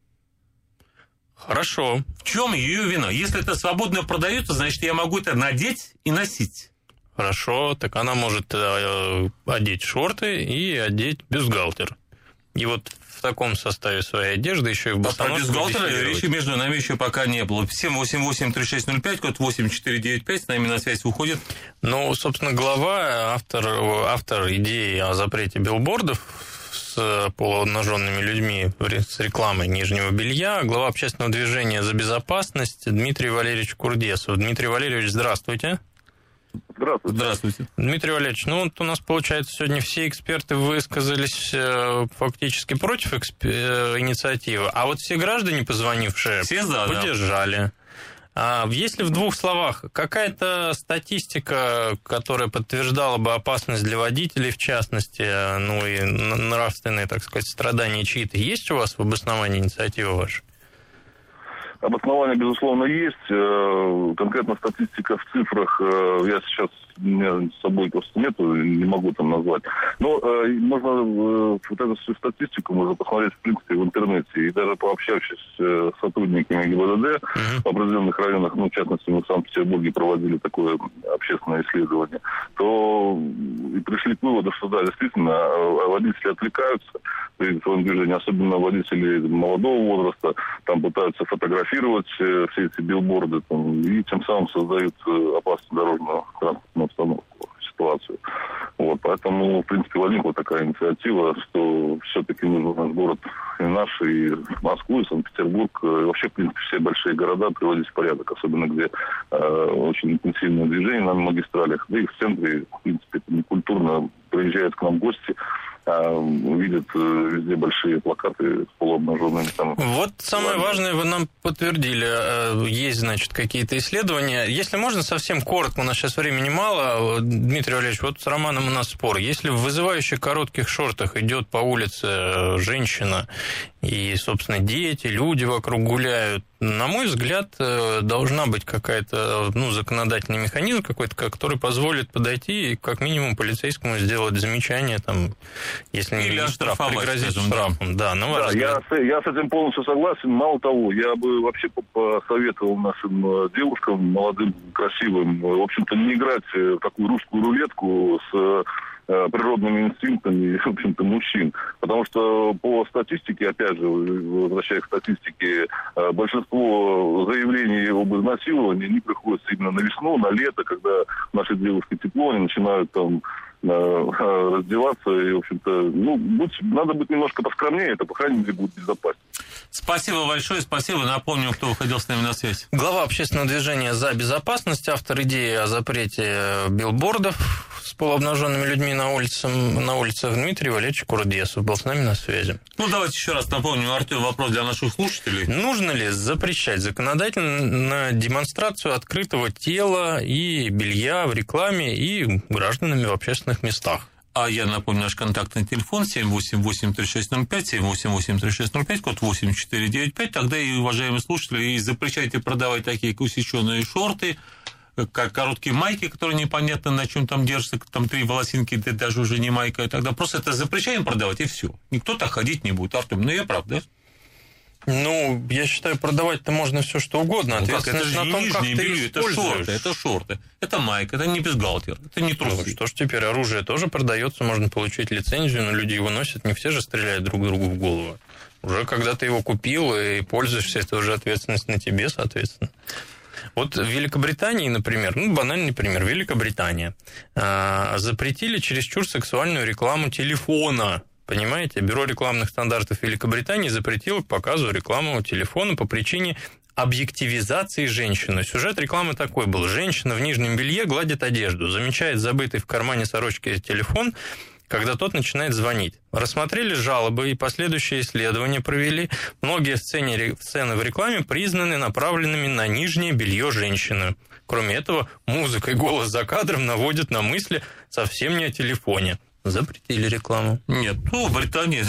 Хорошо. В чем ее вина? Если это свободно продается, значит, я могу это надеть и носить. Хорошо, так она может э, одеть шорты и одеть бюстгальтер. И вот в таком составе своей одежды еще и в босоножках. А про бюстгальтер речи между нами еще пока не было. семь восемь восемь три шесть ноль пять, код восемь четыре девять пять, с нами на связь выходит. Ну, собственно, глава, автор, автор идеи о запрете билбордов с полуобнаженными людьми с рекламой нижнего белья, глава общественного движения «За безопасность» Дмитрий Валерьевич Курдесов. Дмитрий Валерьевич, здравствуйте. Здравствуйте. Здравствуйте. Дмитрий Валерьевич, ну вот у нас, получается, сегодня все эксперты высказались фактически против эксп... инициативы, а вот все граждане, позвонившие, все за, поддержали. Да. А если в двух словах, какая-то статистика, которая подтверждала бы опасность для водителей, в частности, ну и нравственные, так сказать, страдания чьи-то, есть у вас в обосновании инициативы вашей? Обоснование, безусловно, есть. Конкретно статистика в цифрах я сейчас, у меня с собой просто нету, не могу там назвать. Но можно вот эту всю статистику можно посмотреть, в принципе, в интернете. И даже пообщавшись с сотрудниками ГИБДД uh-huh. в определенных районах, ну, в частности, мы в Санкт-Петербурге проводили такое общественное исследование, то и пришли к выводу, что да, действительно, водители отвлекаются при своем движении, особенно водители молодого возраста, там пытаются фотографировать все эти билборды, там, и тем самым создают опасную дорожную транспортную обстановку, ситуацию. Вот, поэтому, в принципе, возникла такая инициатива, что все-таки нужно наш город и наш, и Москву, и Санкт-Петербург, и вообще, в принципе, все большие города приводить в порядок, особенно где э, очень интенсивное движение на магистралях, да и в центре, в принципе, это некультурно, приезжают к нам гости, видят везде большие плакаты с полуобнаженными там. Вот самое важное вы нам подтвердили. Есть, значит, какие-то исследования. Если можно, совсем коротко, у нас сейчас времени мало. Дмитрий Валерьевич, вот с Романом у нас спор. Если в вызывающих коротких шортах идет по улице женщина, и, собственно, дети, люди вокруг гуляют, на мой взгляд, должна быть какая-то, ну, законодательный механизм какой-то, который позволит подойти и, как минимум, полицейскому сделать замечание, там, если или не штраф, пригрозить штрафом. Да, на ваш да, взгляд. Я, я с этим полностью согласен. Мало того, я бы вообще посоветовал нашим девушкам, молодым, красивым, в общем-то, не играть в такую русскую рулетку с природными инстинктами, в общем-то, мужчин. Потому что по статистике, опять же, возвращаясь к статистике, большинство заявлений об изнасиловании, они приходятся именно на весну, на лето, когда наши девушки тепло, они начинают там раздеваться, и, в общем-то, ну, будь, надо быть немножко поскромнее, это, по крайней мере, будет безопаснее. Спасибо большое, спасибо. Напомню, кто выходил с нами на связь. Глава общественного движения «За безопасность», автор идеи о запрете билбордов с полуобнаженными людьми на, улице, на улицах Дмитрий Валерьевич Курдесов был с нами на связи. Ну, давайте еще раз напомню, Артем, вопрос для наших слушателей. Нужно ли запрещать законодательно демонстрацию открытого тела и белья в рекламе и гражданами в общественных местах? А я напомню, наш контактный телефон семь восемь восемь три шесть ноль пять, семь восемь восемь три шесть ноль пять, код восемь четыре девять пять. Тогда и, уважаемые слушатели, и запрещайте продавать такие усеченные шорты, как короткие майки, которые непонятно на чем там держатся, там три волосинки, это даже уже не майка. И тогда просто это запрещаем продавать, и все. Никто так ходить не будет. Артем, ну я прав, да? Ну, я считаю, продавать-то можно все что угодно. Ну, как, это же не нижнее белье, это шорты, это шорты, это майка, это не бюстгальтер, это не трусы. Ну, что ж теперь, оружие тоже продается, можно получить лицензию, но люди его носят, не все же стреляют друг другу в голову. Уже когда ты его купил и пользуешься, это уже ответственность на тебе, соответственно. Вот в Великобритании, например, ну, банальный пример, Великобритания, запретили чересчур сексуальную рекламу телефона. Понимаете, Бюро рекламных стандартов Великобритании запретило к показу рекламного телефона по причине объективизации женщины. Сюжет рекламы такой был. Женщина в нижнем белье гладит одежду, замечает забытый в кармане сорочки телефон, когда тот начинает звонить. Рассмотрели жалобы и последующие исследования провели. Многие сцены, сцены в рекламе признаны направленными на нижнее белье женщины. Кроме этого, музыка и голос за кадром наводят на мысли совсем не о телефоне. Запретили рекламу. Нет, ну, Британия...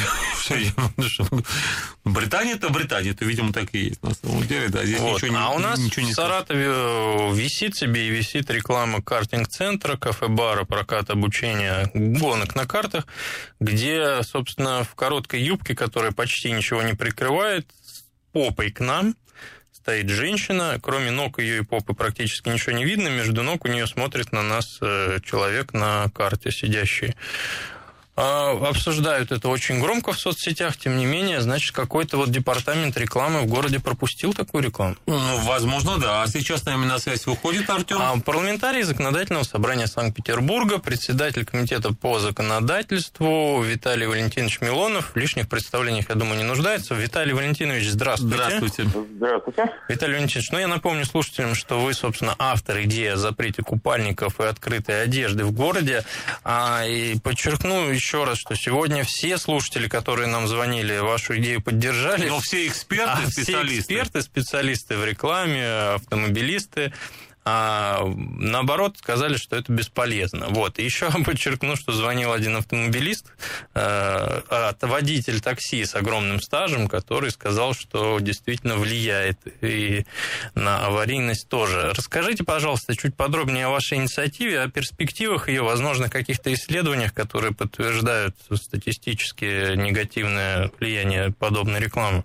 Британия-то Британия, это, видимо, так и есть. На самом деле, да, здесь вот. ничего не... А у нас ничего не в Саратове висит себе и висит реклама картинг-центра, кафе-бара, прокат обучения, гонок на картах, где, собственно, в короткой юбке, которая почти ничего не прикрывает, с попой к нам стоит женщина, кроме ног ее и попы практически ничего не видно, между ног у нее смотрит на нас человек на карте сидящий. Обсуждают это очень громко в соцсетях, тем не менее, значит, какой-то вот департамент рекламы в городе пропустил такую рекламу. Ну, возможно, да. А сейчас с нами на связь выходит Артем. А парламентарий Законодательного собрания Санкт-Петербурга, председатель комитета по законодательству Виталий Валентинович Милонов. В лишних представлениях, я думаю, не нуждается. Виталий Валентинович, здравствуйте. Здравствуйте. Здравствуйте. Виталий Валентинович, ну, я напомню слушателям, что вы, собственно, автор идеи о запрете купальников и открытой одежды в городе. А, и подчеркну еще еще раз, что сегодня все слушатели, которые нам звонили, вашу идею поддержали. Но все эксперты, а специалисты. Все эксперты, специалисты в рекламе, автомобилисты, а наоборот, сказали, что это бесполезно. Вот. И еще подчеркну, что звонил один автомобилист, э, водитель такси с огромным стажем, который сказал, что действительно влияет и на аварийность тоже. Расскажите, пожалуйста, чуть подробнее о вашей инициативе, о перспективах ее, возможно, каких-то исследованиях, которые подтверждают статистически негативное влияние подобной рекламы.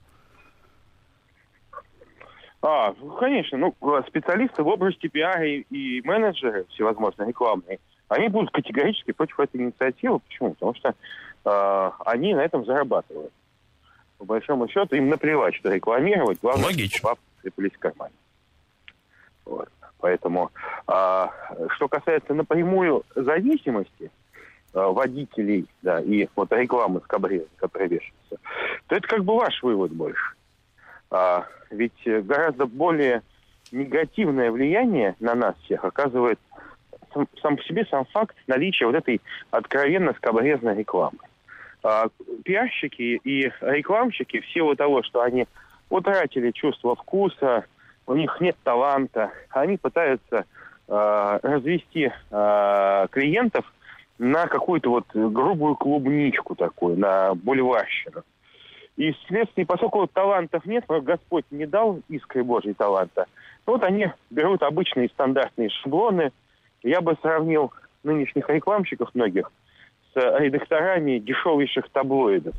А, конечно, ну, специалисты в области пиара и, и менеджеры всевозможные рекламные, они будут категорически против этой инициативы. Почему? Потому что э, они на этом зарабатывают. По большому счету, им наплевать, что рекламировать, главное, чтобы бабки сыпались в кармане. Вот. Поэтому, э, что касается напрямую зависимости э, водителей, да, и вот рекламы скабреза, которая вешается, то это как бы ваш вывод больше. А, ведь гораздо более негативное влияние на нас всех оказывает сам, сам по себе сам факт наличия вот этой откровенно скабрезной рекламы. А, пиарщики и рекламщики в силу того, что они утратили чувство вкуса, у них нет таланта, они пытаются а, развести а, клиентов на какую-то вот грубую клубничку такую, на бульварщину. И вследствие, поскольку талантов нет, Господь не дал искры Божьей таланта, вот они берут обычные стандартные шаблоны. Я бы сравнил нынешних рекламщиков многих с редакторами дешевейших таблоидов.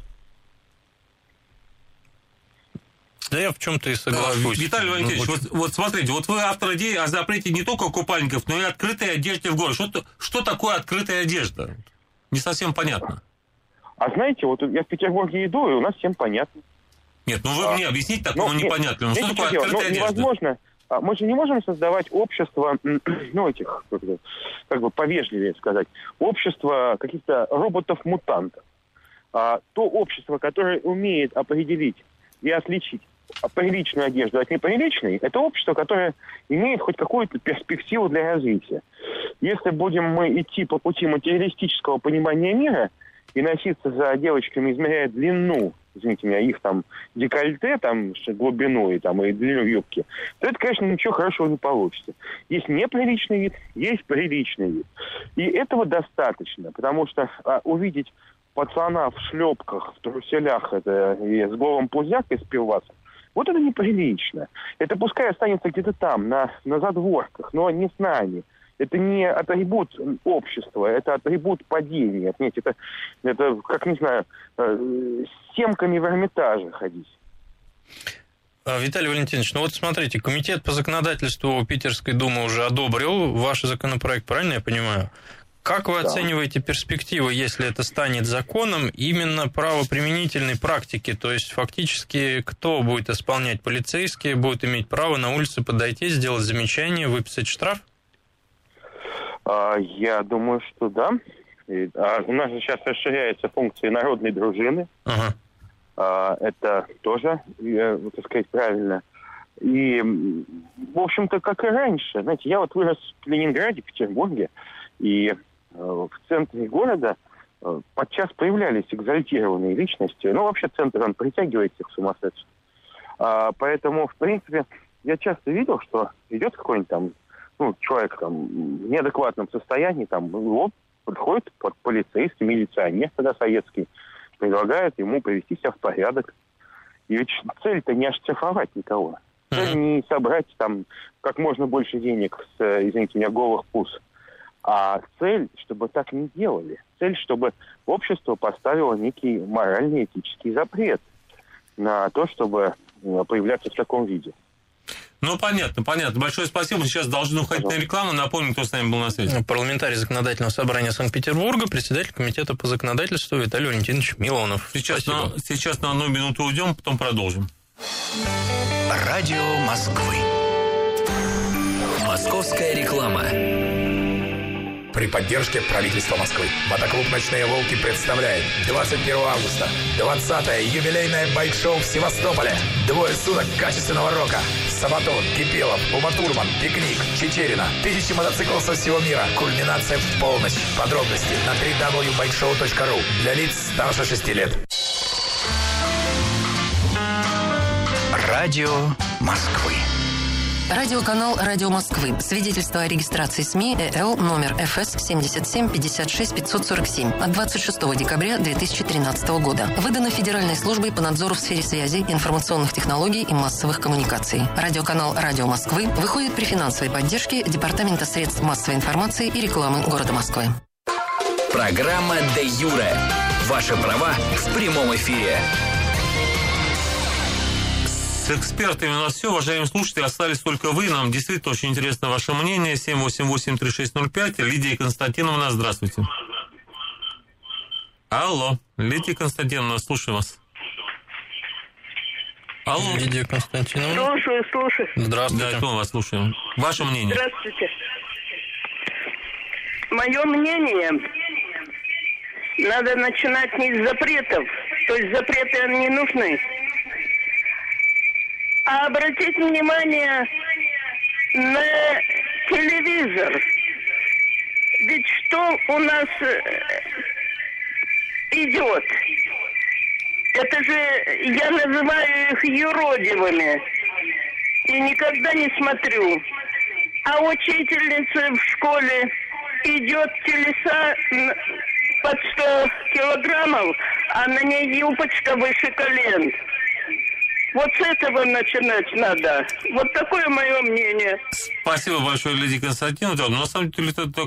Да я в чем-то и соглашусь. Виталий Валентинович, вот, вот смотрите, вот вы автор идеи о запрете не только купальников, но и открытой одежды в городе. Что, что такое открытая одежда? Не совсем понятно. А знаете, вот я в Петербурге иду, и у нас всем понятно. Нет, ну вы а, мне объясните такому ну, непонятному. Ну, что такое открытая ну, одежда? Невозможно. Мы же не можем создавать общество, ну, этих, как бы повежливее сказать, общество каких-то роботов-мутантов. А, то общество, которое умеет определить и отличить приличную одежду от неприличной, это общество, которое имеет хоть какую-то перспективу для развития. Если будем мы идти по пути материалистического понимания мира и носиться за девочками, измеряя длину, извините меня, их там декольте, там, глубину и, там, и длину юбки, то это, конечно, ничего хорошего не получится. Есть неприличный вид, есть приличный вид. И этого достаточно, потому что а, увидеть пацана в шлепках, в труселях это, и с голым пузякой с пивасом, вот это неприлично. Это пускай останется где-то там, на, на задворках, но не с нами. Это не атрибут общества, это атрибут падения. Понимаете, это, это, как, не знаю, с темками в Эрмитаже ходить. Виталий Валентинович, ну вот смотрите, комитет по законодательству Питерской думы уже одобрил ваш законопроект, правильно я понимаю? Как вы да. оцениваете перспективы, если это станет законом, именно правоприменительной практики? То есть, фактически, кто будет исполнять? Полицейские будут иметь право на улице подойти, сделать замечание, выписать штраф? А, я думаю, что да. И, а, у нас же сейчас расширяются функции народной дружины. Ага. А, это тоже, я, так сказать, правильно. И, в общем-то, как и раньше. Знаете, я вот вырос в Ленинграде, в Петербурге, и в центре города подчас появлялись экзальтированные личности. Ну, вообще, центр, он притягивает всех сумасшедших. А, поэтому, в принципе, я часто видел, что идет какой-нибудь там, ну, человек там в неадекватном состоянии, там, его подходит под полицейский, милиционер, тогда советский, предлагает ему привести себя в порядок. И ведь цель-то не оштрафовать никого. Цель не собрать там как можно больше денег с, извините меня, голых пуз. А цель, чтобы так не делали. Цель, чтобы общество поставило некий моральный, этический запрет на то, чтобы появляться в таком виде. Ну, понятно, понятно. Большое спасибо. Сейчас должны уходить на рекламу. Напомню, кто с нами был на связи. Парламентарий Законодательного собрания Санкт-Петербурга, председатель комитета по законодательству Виталий Валентинович Милонов. Сейчас на, сейчас на одну минуту уйдем, потом продолжим. Радио Москвы. Московская реклама. При поддержке правительства Москвы мотоклуб «Ночные волки» представляет двадцать первого августа двадцатое юбилейное байк-шоу в Севастополе. Двое суток качественного рока. Сабатон, Кипелов, Ума Турман, Пикник, Чечерина. Тысячи мотоциклов со всего мира. Кульминация в полночь. Подробности на дабл ю дабл ю дабл ю точка байк шоу точка ру для лиц старше шести лет. Радио Москвы. Радиоканал «Радио Москвы». Свидетельство о регистрации СМИ ЭЛ номер эф эс семьдесят семь пятьдесят шесть пятьсот сорок семь от двадцать шестого декабря две тысячи тринадцатого года. Выдано Федеральной службой по надзору в сфере связи, информационных технологий и массовых коммуникаций. Радиоканал «Радио Москвы» выходит при финансовой поддержке Департамента средств массовой информации и рекламы города Москвы. Программа «Де Юре». Ваши права в прямом эфире. С экспертами у нас все. Уважаемые слушатели, остались только вы. Нам действительно очень интересно ваше мнение. семь восемь восемь три шесть ноль пять. Лидия Константиновна, здравствуйте. Алло. Лидия Константиновна, слушаю вас. Алло. Лидия Константиновна. Слушаю, слушаю. Здравствуйте. Да, мы вас слушаем. Ваше мнение. Здравствуйте. Мое мнение, надо начинать не с запретов. То есть запреты они не нужны. А обратить внимание на телевизор. Ведь что у нас идет? Это же, я называю их юродивыми. И никогда не смотрю. А учительница в школе идет телеса под сто килограммов, а на ней юбочка выше колен. Вот с этого начинать надо. Вот такое мое мнение. Спасибо большое, Лидия Константиновна. Но на самом деле это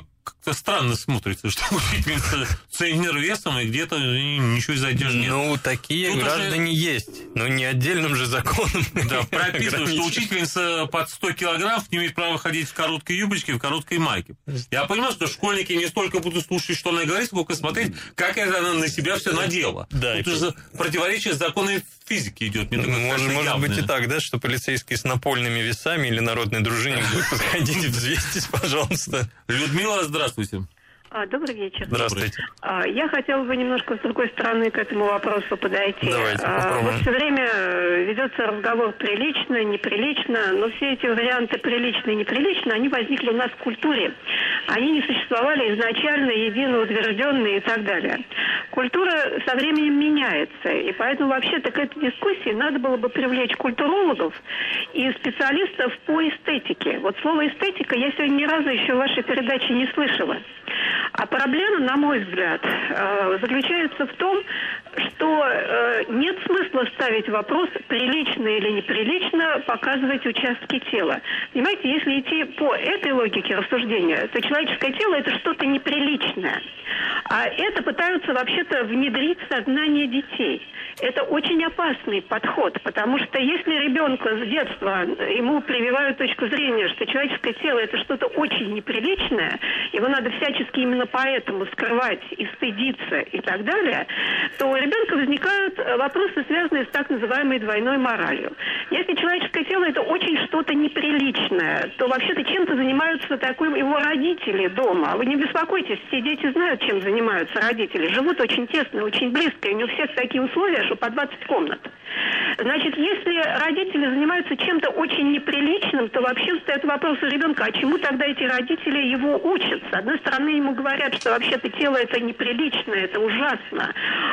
как-то странно смотрится, что учительница тренер весом, и где-то ничего из одежды нет. Ну, такие тут граждане уже... есть, но не отдельным же законом. Да, прописано, что учительница под сто килограмм не имеет права ходить в короткой юбочке, в короткой майке. Я понимаю, что школьники не столько будут слушать, что она говорит, сколько смотреть, как это она на себя все надела. Да, тут уже противоречие с законами физики идет. Мне может, может быть и так, да, что полицейские с напольными весами или народный дружинник будут подходить, взвесьтесь, пожалуйста. Людмила, здравствуйте. Добрый вечер. Здравствуйте. Я хотела бы немножко с другой стороны к этому вопросу подойти. Давайте попробуем. Вот все время ведется разговор прилично, неприлично, но все эти варианты прилично и неприлично, они возникли у нас в культуре. Они не существовали изначально, едино утвержденные и так далее. Культура со временем меняется, и поэтому вообще-то к этой дискуссии надо было бы привлечь культурологов и специалистов по эстетике. Вот слово эстетика я сегодня ни разу еще в вашей передаче не слышала. А проблема, на мой взгляд, заключается в том, что нет смысла ставить вопрос, прилично или неприлично показывать участки тела. Понимаете, если идти по этой логике рассуждения, то человеческое тело – это что-то неприличное. А это пытаются вообще-то внедрить в сознание детей. Это очень опасный подход, потому что если ребенка с детства ему прививают точку зрения, что человеческое тело – это что-то очень неприличное, его надо всячески именно поэтому скрывать и стыдиться и так далее, то у ребенка возникают вопросы, связанные с так называемой двойной моралью. Если человеческое тело – это очень что-то неприличное, то вообще-то чем-то занимаются такой его родители дома. Вы не беспокойтесь, все дети знают, чем занимаются родители. Живут очень тесно, очень близко, и у них всех такие условия, что по двадцать комнат. Значит, если родители занимаются чем-то очень неприличным, то вообще встает вопрос у ребенка, а чему тогда эти родители его учат? С одной стороны, ему говорят, что вообще-то тело это неприлично, это ужасно.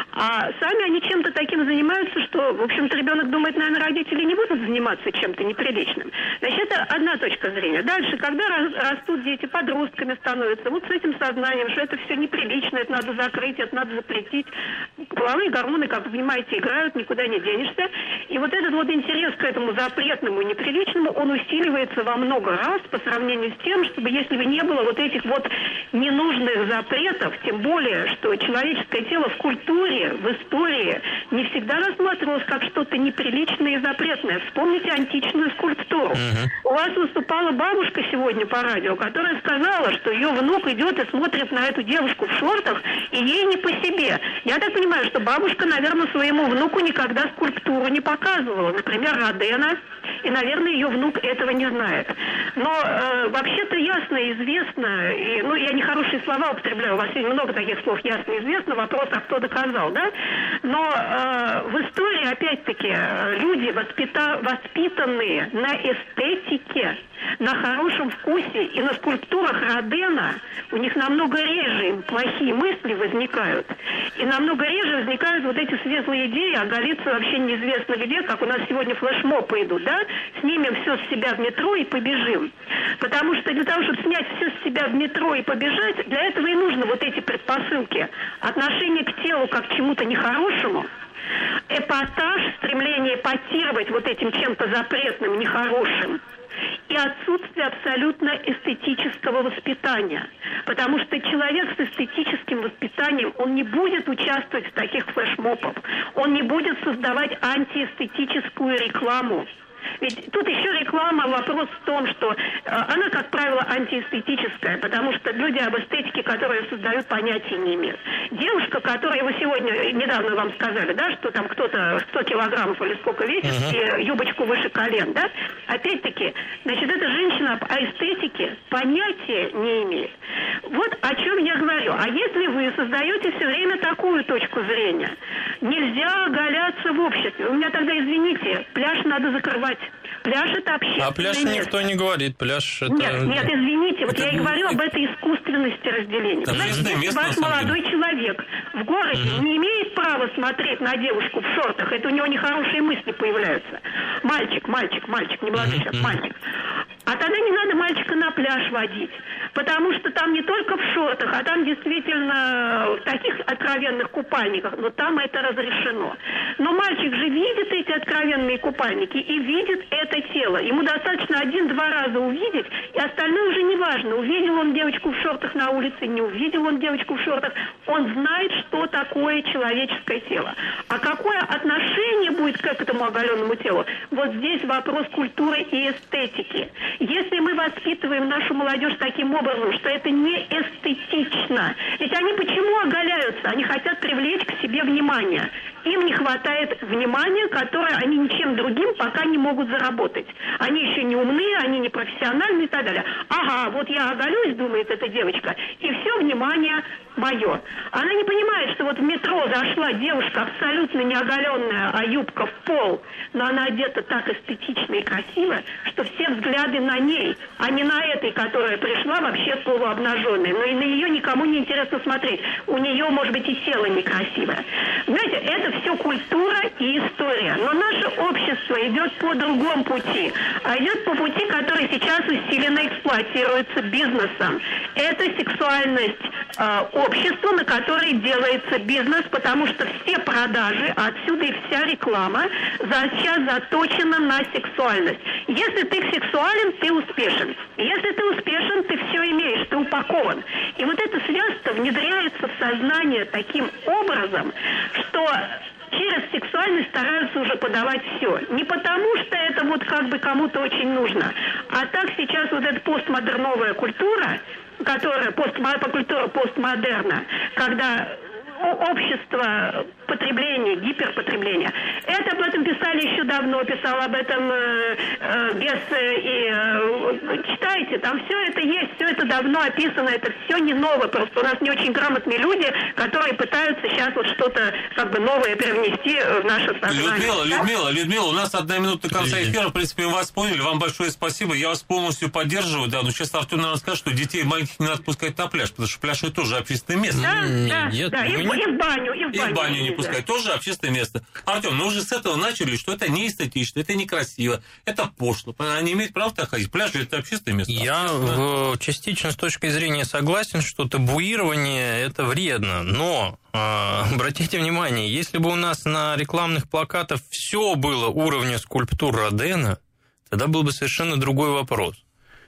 А сами они чем-то таким занимаются, что, в общем-то, ребенок думает, наверное, родители не будут заниматься чем-то неприличным. Значит, это одна точка зрения. Дальше, когда растут дети, подростками становятся, вот с этим сознанием, что это все неприлично, это надо закрыть, это надо запретить. Половые гормоны, как вы понимаете, играют, никуда не денешься. И вот этот вот интерес к этому запретному и неприличному, он усиливается во много раз по сравнению с тем, чтобы если бы не было вот этих вот ненужных запретов, тем более, что человеческое тело в культуре, в истории не всегда рассматривалось как что-то неприличное и запретное. Вспомните античную скульптуру. Uh-huh. У вас выступала бабушка сегодня по радио, которая сказала, что ее внук идет и смотрит на эту девушку в шортах, и ей не по себе. Я так понимаю, что бабушка, наверное, своему внуку никогда скульптуру не показывала. Например, Родена. И, наверное, ее внук этого не знает. Но э, вообще-то ясно и известно, и, ну, я нехорошие слова употребляю, у вас сегодня много таких слов, ясно и известно, вопрос, а кто доказал, да? Но э, в истории, опять-таки, люди, воспита... воспитанные на эстетике, на хорошем вкусе и на скульптурах Родена, у них намного реже плохие мысли возникают. И намного реже возникают вот эти светлые идеи, а голиться вообще неизвестно где, как у нас сегодня флешмобы идут, да? Снимем все с себя в метро и побежим. Потому что для того, чтобы снять все с себя в метро и побежать, для этого и нужно вот эти предпосылки. Отношение к телу как к чему-то нехорошему, эпатаж, стремление эпатировать вот этим чем-то запретным, нехорошим, и отсутствие абсолютно эстетического воспитания. Потому что человек с эстетическим воспитанием, он не будет участвовать в таких флешмобах, он не будет создавать антиэстетическую рекламу. Ведь тут еще реклама, вопрос в том, что э, она, как правило, антиэстетическая, потому что люди об эстетике, которые создают, понятия не имеют. Девушка, которая, вы сегодня, недавно вам сказали, да, что там кто-то сто килограммов или сколько весит, uh-huh. и юбочку выше колен, да, опять-таки, значит, эта женщина о эстетике понятия не имеет. Вот о чем я говорю. А если вы создаете все время такую точку зрения, нельзя оголяться в обществе. У меня тогда, извините, пляж надо закрывать. Пляж это общественное А пляж место. Никто не говорит, пляж это... Нет, нет, извините, вот это... я и говорю об этой искусственности разделения. Знаете, если ваш молодой человек в городе угу. не имеет права смотреть на девушку в шортах, это у него нехорошие мысли появляются. Мальчик, мальчик, мальчик, не молодой человек, угу. мальчик. А тогда не надо мальчика на пляж водить, потому что там не только в шортах, а там действительно в таких откровенных купальниках, но там это разрешено. Но мальчик же видит эти откровенные купальники и видит это тело. Ему достаточно один-два раза увидеть, и остальное уже не важно. Увидел он девочку в шортах на улице, не увидел он девочку в шортах. Он знает, что такое человеческое тело. А какое отношение будет к этому оголенному телу? Вот здесь вопрос культуры и эстетики. Если мы воспитываем нашу молодежь таким образом, что это не эстетично, ведь они почему оголяются? Они хотят привлечь к себе внимание. Им не хватает внимания, которое они ничем другим пока не могут заработать. Они еще не умные, они не профессиональные и так далее. Ага, вот я оголюсь, думает эта девочка, и все внимание мое. Она не понимает, что вот в метро зашла девушка абсолютно не оголенная, а юбка в пол, но она одета так эстетично и красиво, что все взгляды на ней, а не на этой, которая пришла вообще полуобнаженной. Но и на нее никому не интересно смотреть. У нее, может быть, и тело некрасивое. Знаете, это все культура и история. Но наше общество идет по другому пути. А идет по пути, который сейчас усиленно эксплуатируется бизнесом. Это сексуальность э, общества, на которой делается бизнес, потому что все продажи, отсюда и вся реклама, за, сейчас заточена на сексуальность. Если ты сексуален, ты успешен. Если ты успешен, ты все имеешь, ты упакован. И вот это связство внедряется в сознание таким образом, что через сексуальность стараются уже подавать все. Не потому, что это вот как бы кому-то очень нужно, а так сейчас вот эта постмодерновая культура, которая постмо- культура постмодерна, когда общество потребления, гиперпотребления. Это об этом писали еще давно, писал об этом э, э, Гессе и э, читайте, там все это есть, все это давно описано, это все не новое, просто у нас не очень грамотные люди, которые пытаются сейчас вот что-то как бы новое привнести в наше сознание. Людмила, Людмила, Людмила, у нас одна минута до конца эфира, в принципе, мы вас поняли, вам большое спасибо, я вас полностью поддерживаю, да, но сейчас Артем, наверное, скажет, что детей маленьких не надо пускать на пляж, потому что пляж это тоже общественное место. Да, да, Нет, да, и, не... и в баню, и в баню. И в баню не пускать, тоже общественное место. Артем, ну уже с этого начали, что это не эстетично, это некрасиво, это пошло. Они имеют право так ходить. Пляж – это общественное место. Я в, частично с точки зрения согласен, что табуирование – это вредно, но э, обратите внимание, если бы у нас на рекламных плакатах все было уровня скульптур Родена, тогда был бы совершенно другой вопрос.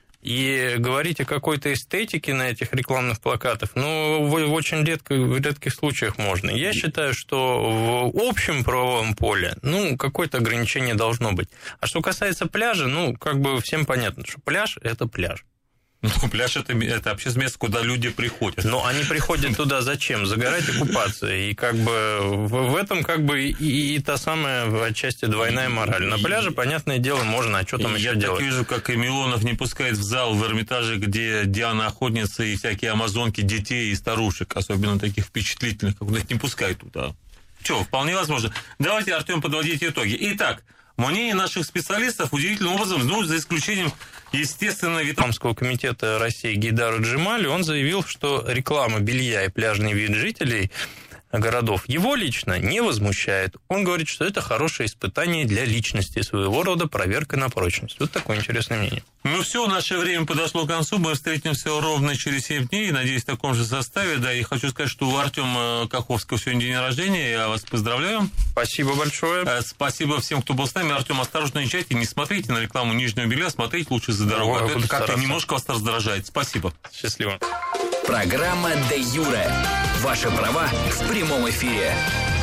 И говорить о какой-то эстетике на этих рекламных плакатах, ну, в, в очень редко, в редких случаях можно. Я считаю, что в общем правовом поле, ну, какое-то ограничение должно быть. А что касается пляжа, ну, как бы всем понятно, что пляж – это пляж. Ну, пляж это, – это общественное место, куда люди приходят. Но они приходят туда зачем? Загорать и купаться. И как бы в, в этом как бы и, и, и та самая отчасти двойная мораль. На пляже, понятное дело, можно, а что там и еще я делать? Я так вижу, как и Милонов не пускает в зал в Эрмитаже, где Диана Охотница и всякие амазонки детей и старушек, особенно таких впечатлительных, как их не пускают туда. Что, вполне возможно. Давайте, Артем, подводить итоги. Итак, мнение наших специалистов удивительным образом, ну, за исключением, естественно, Ветеранского комитета России Гейдара Джемали, он заявил, что реклама белья и пляжный вид жителей городов его лично не возмущает. Он говорит, что это хорошее испытание для личности, своего рода проверка на прочность. Вот такое интересное мнение. Ну все, наше время подошло к концу. Мы встретимся ровно через семь дней, надеюсь, в таком же составе. Да, и хочу сказать, что у Артема Каховского сегодня день рождения. Я вас поздравляю. Спасибо большое. Спасибо всем, кто был с нами. Артем, осторожно, не чайте, не смотрите на рекламу нижнего белья, смотрите лучше за дорогу. А то это как-то немножко вас раздражает. Спасибо. Счастливо. Программа «Де Юре». Ваши права в прямом эфире.